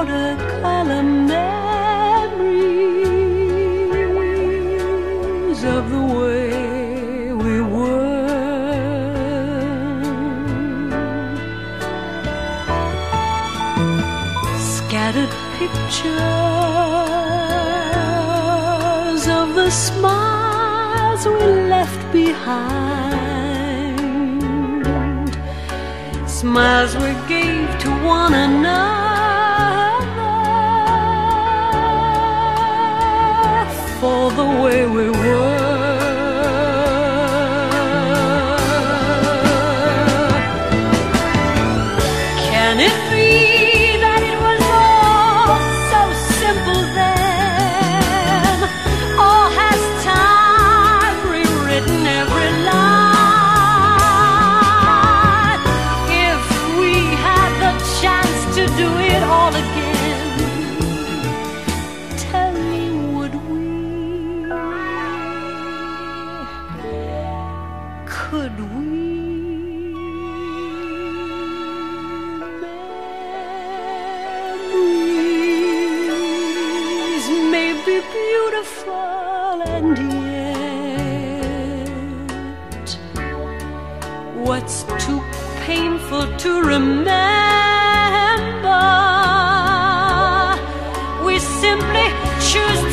watercolor memories of the way we were. Scattered pictures of the smiles we left behind, smiles we gave to one another for the way we were. Can it be that it was all so simple then? Or has time rewritten every line? If we had the chance to do it all again, tell me, would we? Could we? Memories may be beautiful, and yet what's too painful to remember, we simply choose